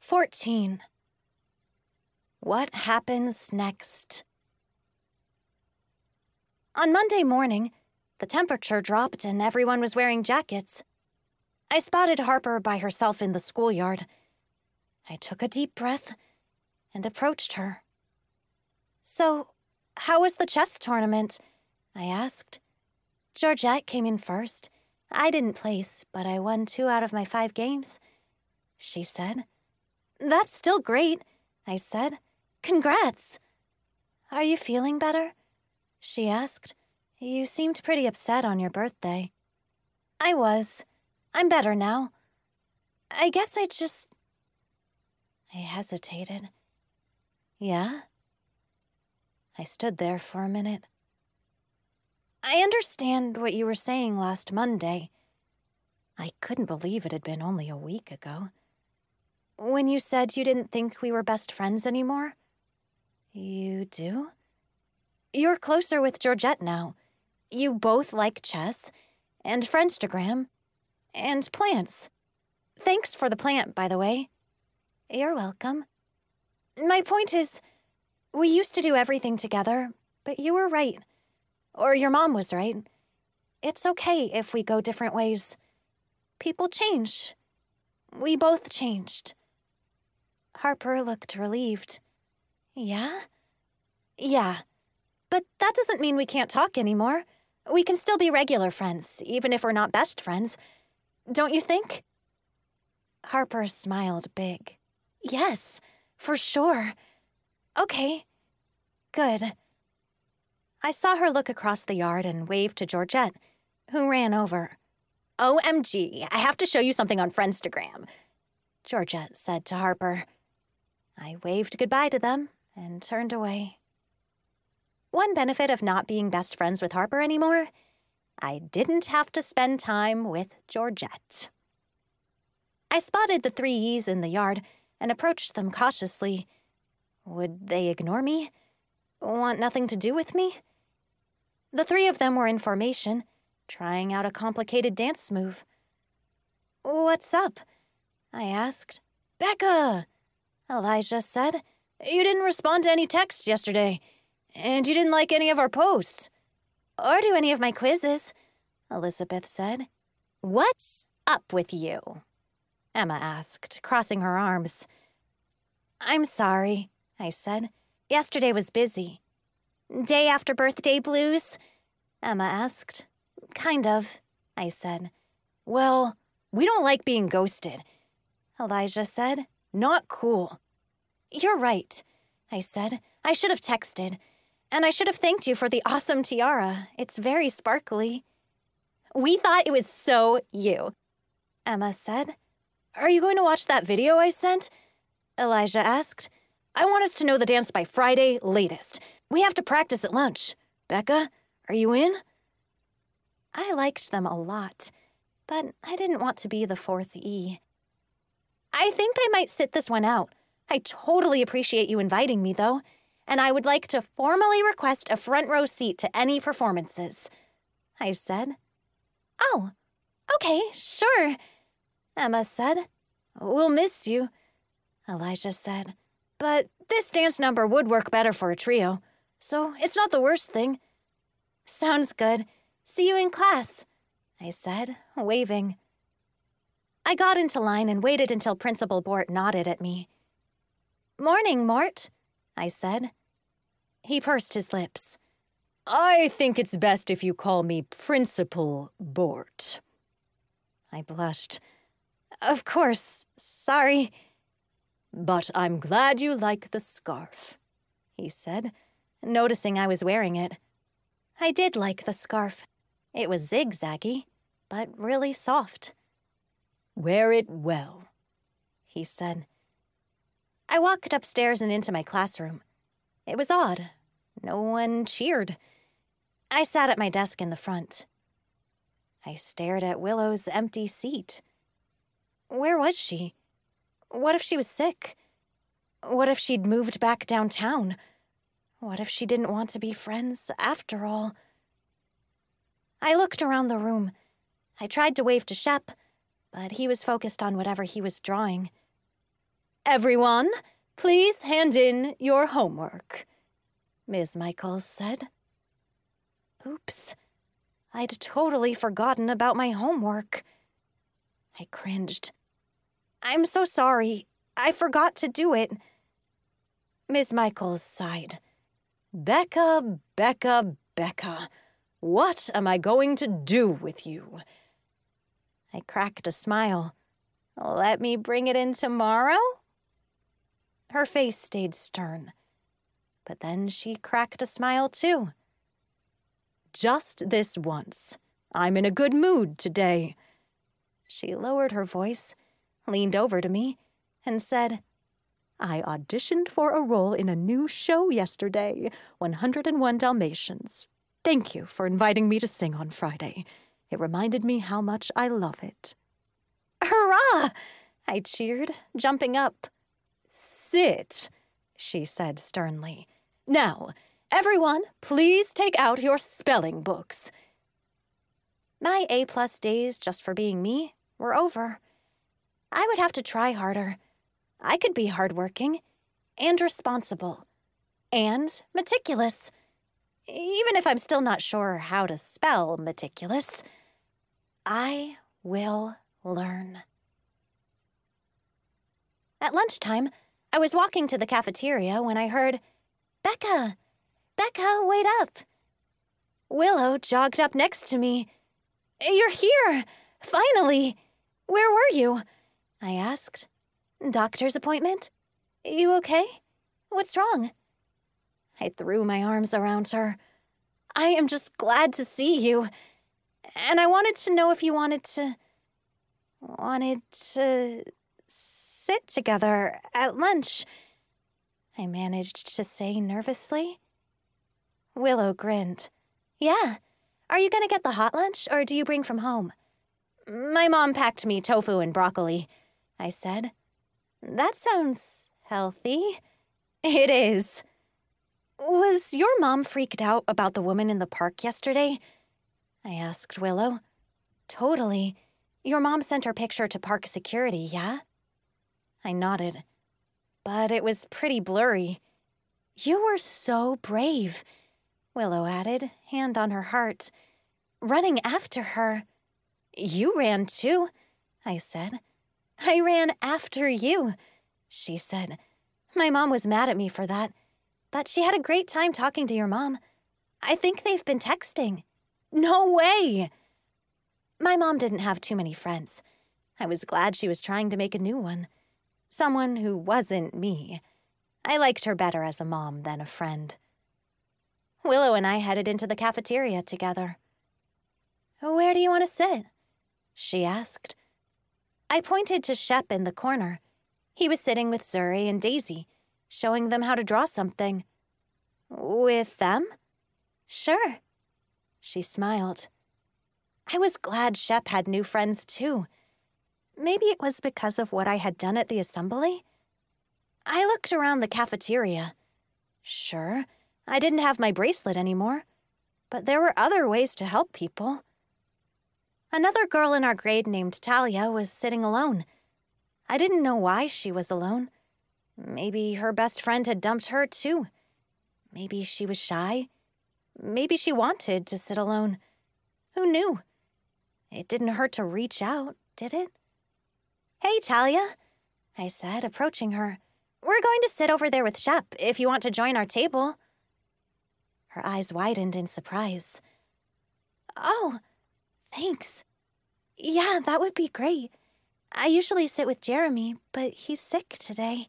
14. What happens next? On Monday morning, the temperature dropped and everyone was wearing jackets. I spotted Harper by herself in the schoolyard. I took a deep breath and approached her. "So, how was the chess tournament?" I asked. "Georgette came in first. I didn't place, but I won 2 out of my 5 games," she said. "That's still great," I said. "Congrats." "Are you feeling better?" she asked. "You seemed pretty upset on your birthday." "I was. I'm better now. I guess I hesitated. "Yeah?" I stood there for a minute. "I understand what you were saying last Monday." I couldn't believe it had been only a week ago. "When you said you didn't think we were best friends anymore." "You do?" "You're closer with Georgette now. You both like chess, and Friendstagram, and plants. Thanks for the plant, by the way." "You're welcome." "My point is, we used to do everything together, but you were right. Or your mom was right. It's okay if we go different ways. People change. We both changed." Harper looked relieved. "Yeah?" "Yeah. But that doesn't mean we can't talk anymore. We can still be regular friends, even if we're not best friends. Don't you think?" Harper smiled big. "Yes, for sure. Okay. Good." I saw her look across the yard and wave to Georgette, who ran over. "OMG, I have to show you something on Friendstagram," Georgette said to Harper. I waved goodbye to them and turned away. One benefit of not being best friends with Harper anymore, I didn't have to spend time with Georgette. I spotted the 3 E's in the yard and approached them cautiously. Would they ignore me? Want nothing to do with me? The 3 of them were in formation, trying out a complicated dance move. "What's up?" I asked. "Becca," Elijah said. "You didn't respond to any texts yesterday, and you didn't like any of our posts." "Or do any of my quizzes," Elizabeth said. "What's up with you?" Emma asked, crossing her arms. "I'm sorry," I said. "Yesterday was busy." "Day after birthday blues?" Emma asked. "Kind of," I said. "Well, we don't like being ghosted," Elijah said. "Not cool." "You're right," I said. "I should have texted. And I should have thanked you for the awesome tiara. It's very sparkly." "We thought it was so you," Emma said. "Are you going to watch that video I sent?" Elijah asked. "I want us to know the dance by Friday latest. We have to practice at lunch. Becca, are you in?" I liked them a lot, but I didn't want to be the 4th E. "I think I might sit this one out. I totally appreciate you inviting me, though, and I would like to formally request a front row seat to any performances," I said. "Oh, okay, sure," Emma said. "We'll miss you," Elijah said. "But this dance number would work better for a trio, so it's not the worst thing." "Sounds good. See you in class," I said, waving. I got into line and waited until Principal Bort nodded at me. "Morning, Mort," I said. He pursed his lips. "I think it's best if you call me Principal Bort." I blushed. "Of course, sorry." "But I'm glad you like the scarf," he said, noticing I was wearing it. I did like the scarf. It was zigzaggy, but really soft. "Wear it well," he said. I walked upstairs and into my classroom. It was odd. No one cheered. I sat at my desk in the front. I stared at Willow's empty seat. Where was she? What if she was sick? What if she'd moved back downtown? What if she didn't want to be friends after all? I looked around the room. I tried to wave to Shep, but he was focused on whatever he was drawing. Everyone, please hand in your homework, Ms. Michaels said. Oops, I'd totally forgotten about my homework. I cringed. I'm so sorry. I forgot to do it. Ms. Michaels sighed. Becca, Becca, Becca, what am I going to do with you? I cracked a smile. Let me bring it in tomorrow? Her face stayed stern, but then she cracked a smile too. Just this once. I'm in a good mood today. She lowered her voice, leaned over to me, and said, I auditioned for a role in a new show yesterday, 101 Dalmatians. Thank you for inviting me to sing on Friday. It reminded me how much I love it. Hurrah! I cheered, jumping up. Sit, she said sternly. Now, everyone, please take out your spelling books. My A-plus days just for being me were over. I would have to try harder. I could be hardworking and responsible and meticulous. Even if I'm still not sure how to spell meticulous, I will learn. At lunchtime, I was walking to the cafeteria when I heard, Becca, Becca, wait up. Willow jogged up next to me. You're here, finally. Where were you? I asked. Doctor's appointment? You okay? What's wrong? I threw my arms around her. I am just glad to see you. And I wanted to know if you wanted to sit together at lunch, I managed to say nervously. Willow grinned. Yeah. Are you going to get the hot lunch, or do you bring from home? My mom packed me tofu and broccoli, I said. That sounds healthy. It is. Was your mom freaked out about the woman in the park yesterday? I asked Willow. Totally. Your mom sent her picture to park security, yeah? I nodded. But it was pretty blurry. You were so brave, Willow added, hand on her heart. Running after her. You ran too, I said. I ran after you, she said. My mom was mad at me for that, but she had a great time talking to your mom. I think they've been texting. No way! My mom didn't have too many friends. I was glad she was trying to make a new one. Someone who wasn't me. I liked her better as a mom than a friend. Willow and I headed into the cafeteria together. Where do you want to sit? She asked. I pointed to Shep in the corner. He was sitting with Zuri and Daisy, showing them how to draw something. With them? Sure. She smiled. I was glad Shep had new friends too. Maybe it was because of what I had done at the assembly? I looked around the cafeteria. Sure, I didn't have my bracelet anymore, but there were other ways to help people. Another girl in our grade named Talia was sitting alone. I didn't know why she was alone. Maybe her best friend had dumped her too. Maybe she was shy. Maybe she wanted to sit alone. Who knew? It didn't hurt to reach out, did it? Hey, Talia, I said, approaching her. We're going to sit over there with Shep if you want to join our table. Her eyes widened in surprise. Oh, thanks. Yeah, that would be great. I usually sit with Jeremy, but he's sick today.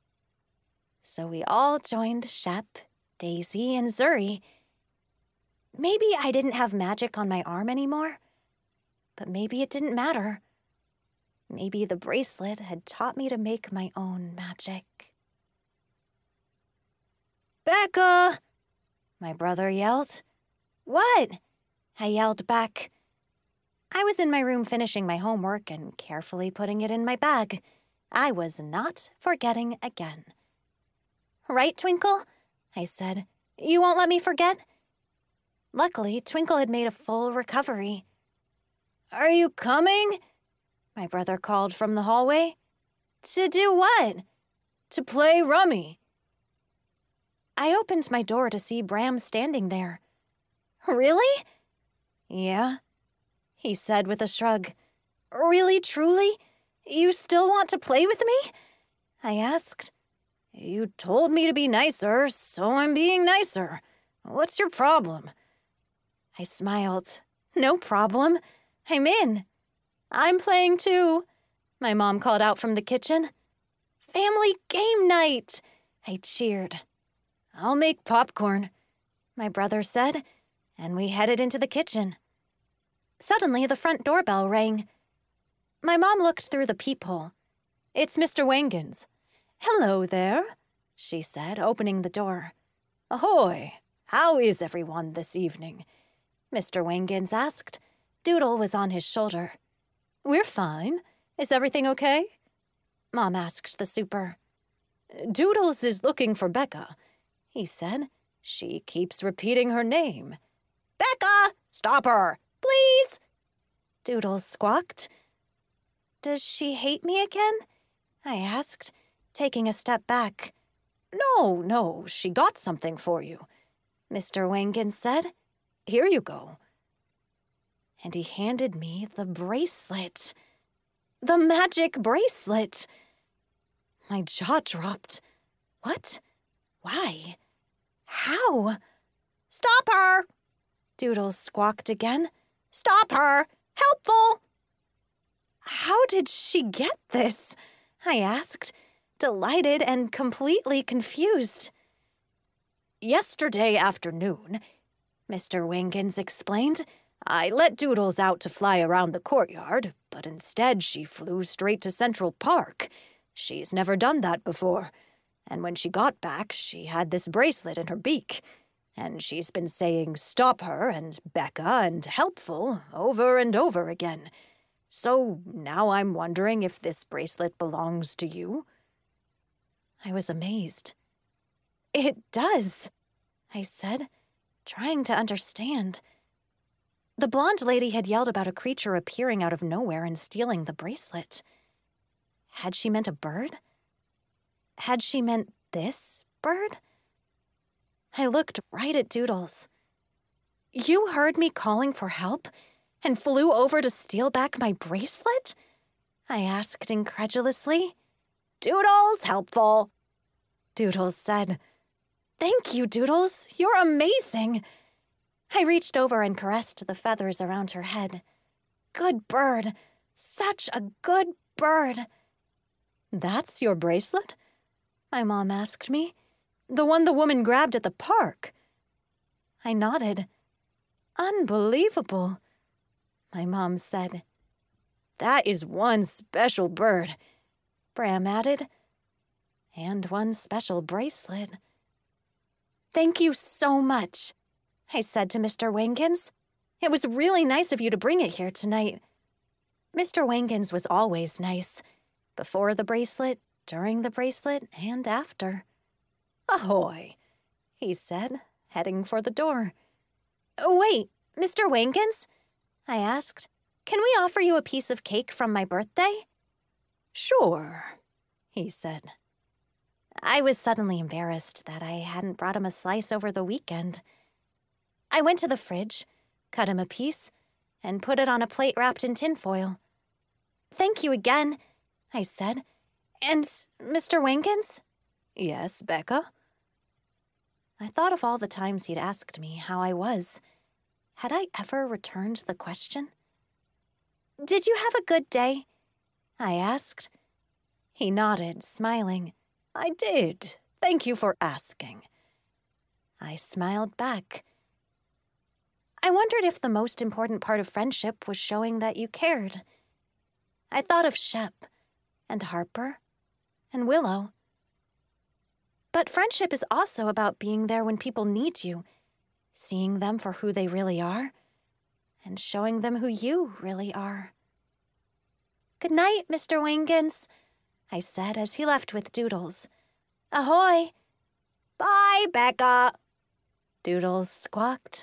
So we all joined Shep, Daisy, and Zuri. Maybe I didn't have magic on my arm anymore, but maybe it didn't matter. Maybe the bracelet had taught me to make my own magic. Becca! My brother yelled. What? I yelled back. I was in my room finishing my homework and carefully putting it in my bag. I was not forgetting again. Right, Twinkle? I said. You won't let me forget? Luckily, Twinkle had made a full recovery. Are you coming? My brother called from the hallway. To do what? To play rummy." I opened my door to see Bram standing there. "Really?" "Yeah," he said with a shrug. "Really, truly? You still want to play with me?" I asked. "You told me to be nicer, so I'm being nicer. What's your problem?" I smiled. "No problem. I'm in." "I'm playing too," my mom called out from the kitchen. "Family game night," I cheered. "I'll make popcorn," my brother said, and we headed into the kitchen. Suddenly, the front doorbell rang. My mom looked through the peephole. "It's Mr. Wangens." "Hello there," she said, opening the door. "Ahoy! How is everyone this evening?" Mr. Wangens asked. Doodle was on his shoulder. "We're fine. Is everything okay?" Mom asked the super. "Doodles is looking for Becca," he said. "She keeps repeating her name." "Becca! Stop her! Please!" Doodles squawked. "Does she hate me again?" I asked, taking a step back. No, she got something for you," Mr. Wangens said. "Here you go." And he handed me the bracelet. The magic bracelet! My jaw dropped. What? Why? How? "Stop her!" Doodles squawked again. "Stop her! Helpful!" How did she get this? I asked, delighted and completely confused. "Yesterday afternoon," Mr. Wangens explained, "I let Doodles out to fly around the courtyard, but instead she flew straight to Central Park. She's never done that before. And when she got back, she had this bracelet in her beak. And she's been saying 'stop her' and 'Becca' and 'helpful' over and over again. So now I'm wondering if this bracelet belongs to you." I was amazed. "It does," I said, trying to understand. The blonde lady had yelled about a creature appearing out of nowhere and stealing the bracelet. Had she meant a bird? Had she meant this bird? I looked right at Doodles. "You heard me calling for help and flew over to steal back my bracelet?" I asked incredulously. "Doodles, helpful," Doodles said. "Thank you, Doodles. You're amazing." I reached over and caressed the feathers around her head. "Good bird. Such a good bird." "That's your bracelet?" my mom asked me. "The one the woman grabbed at the park." I nodded. "Unbelievable," my mom said. "That is one special bird," Bram added. "And one special bracelet." "Thank you so much," I said to Mr. Wangens. "It was really nice of you to bring it here tonight." Mr. Wangens was always nice. Before the bracelet, during the bracelet, and after. "Ahoy," he said, heading for the door. "Wait, Mr. Wangens?" I asked. "Can we offer you a piece of cake from my birthday?" "Sure," he said. I was suddenly embarrassed that I hadn't brought him a slice over the weekend. I went to the fridge, cut him a piece, and put it on a plate wrapped in tinfoil. "Thank you again," I said. "And Mr. Wangens?" "Yes, Becca?" I thought of all the times he'd asked me how I was. Had I ever returned the question? "Did you have a good day?" I asked. He nodded, smiling. "I did. Thank you for asking." I smiled back. I wondered if the most important part of friendship was showing that you cared. I thought of Shep, and Harper, and Willow. But friendship is also about being there when people need you, seeing them for who they really are, and showing them who you really are. "Good night, Mr. Wangens," I said as he left with Doodles. "Ahoy!" "Bye, Becca," Doodles squawked.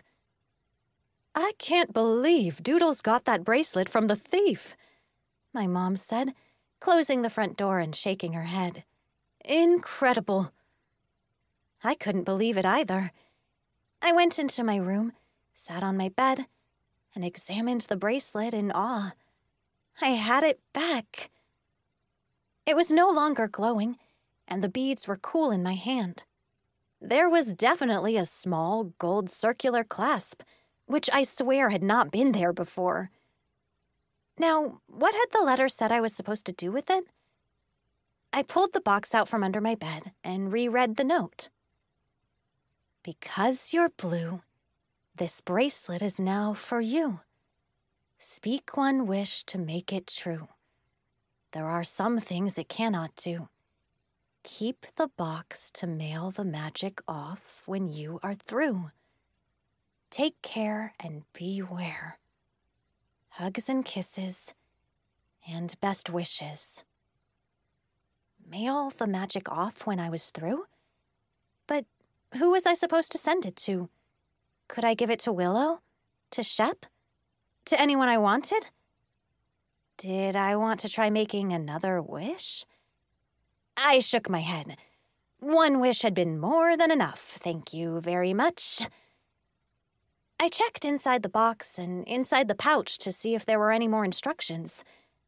"I can't believe Doodles got that bracelet from the thief," my mom said, closing the front door and shaking her head. Incredible. I couldn't believe it either. I went into my room, sat on my bed, and examined the bracelet in awe. I had it back. It was no longer glowing, and the beads were cool in my hand. There was definitely a small gold circular clasp, which I swear had not been there before. Now, what had the letter said I was supposed to do with it? I pulled the box out from under my bed and reread the note. Because you're blue, this bracelet is now for you. Speak one wish to make it true. There are some things it cannot do. Keep the box to mail the magic off when you are through. Take care and beware. Hugs and kisses, and best wishes. Mail the magic off when I was through? But who was I supposed to send it to? Could I give it to Willow? To Shep? To anyone I wanted? Did I want to try making another wish? I shook my head. One wish had been more than enough, thank you very much. I checked inside the box and inside the pouch to see if there were any more instructions.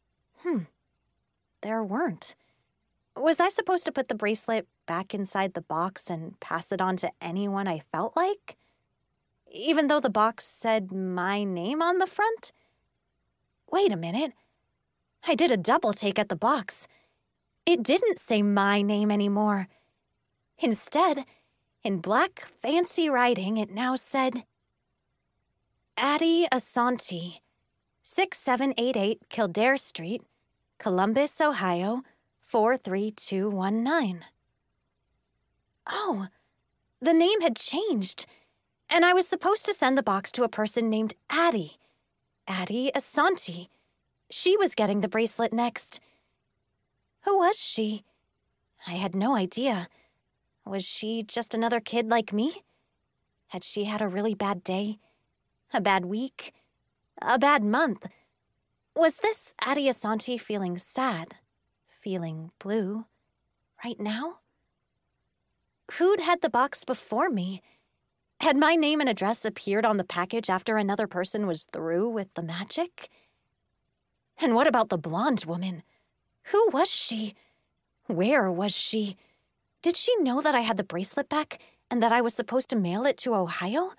There weren't. Was I supposed to put the bracelet back inside the box and pass it on to anyone I felt like? Even though the box said my name on the front? Wait a minute. I did a double take at the box. It didn't say my name anymore. Instead, in black fancy writing, it now said, Addie Asante, 6788 Kildare Street, Columbus, Ohio, 43219. Oh, the name had changed, and I was supposed to send the box to a person named Addie Asante. She was getting the bracelet next. Who was she? I had no idea. Was she just another kid like me? Had she had a really bad day? A bad week? A bad month? Was this Addie Asante feeling sad? Feeling blue? Right now? Who'd had the box before me? Had my name and address appeared on the package after another person was through with the magic? And what about the blonde woman? Who was she? Where was she? Did she know that I had the bracelet back and that I was supposed to mail it to Ohio?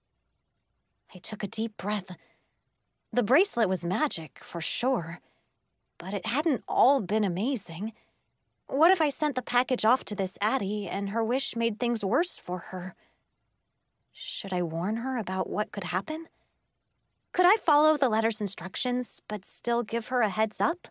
I took a deep breath. The bracelet was magic, for sure, but it hadn't all been amazing. What if I sent the package off to this Addie and her wish made things worse for her? Should I warn her about what could happen? Could I follow the letter's instructions, but still give her a heads up?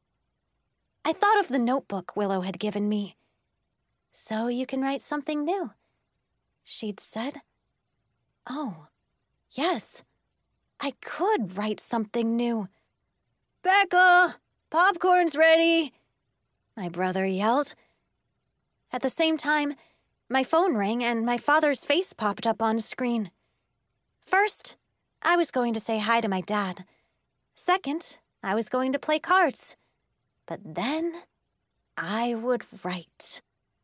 I thought of the notebook Willow had given me. So you can write something new, she'd said. Oh, yes, I could write something new. Becca, popcorn's ready, my brother yelled. At the same time, my phone rang and my father's face popped up on screen. First, I was going to say hi to my dad. Second, I was going to play cards. But then, I would write.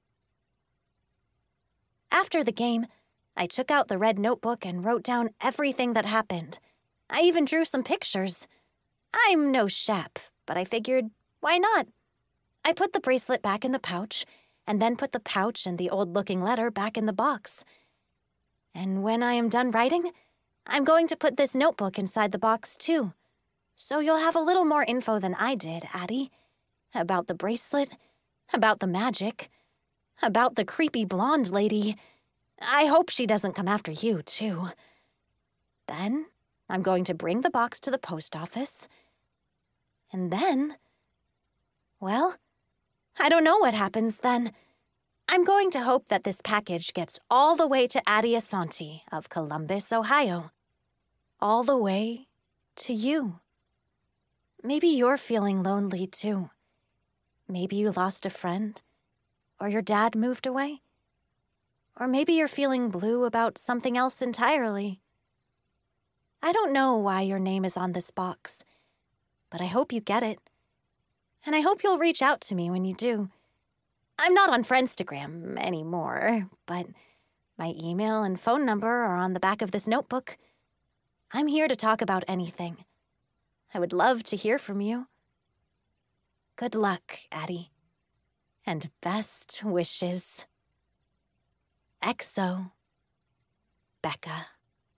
After the game, I took out the red notebook and wrote down everything that happened. I even drew some pictures. I'm no Shep, but I figured, why not? I put the bracelet back in the pouch, and then put the pouch and the old-looking letter back in the box. And when I am done writing, I'm going to put this notebook inside the box, too. So you'll have a little more info than I did, Addie. About the bracelet, about the magic, about the creepy blonde lady. I hope she doesn't come after you, too. Then I'm going to bring the box to the post office. And then, well, I don't know what happens then. I'm going to hope that this package gets all the way to Addie Asante of Columbus, Ohio. All the way to you. Maybe you're feeling lonely, too. Maybe you lost a friend, or your dad moved away. Or maybe you're feeling blue about something else entirely. I don't know why your name is on this box, but I hope you get it. And I hope you'll reach out to me when you do. I'm not on Friendstagram anymore, but my email and phone number are on the back of this notebook. I'm here to talk about anything. I would love to hear from you. Good luck, Addie. And best wishes. XO, Becca.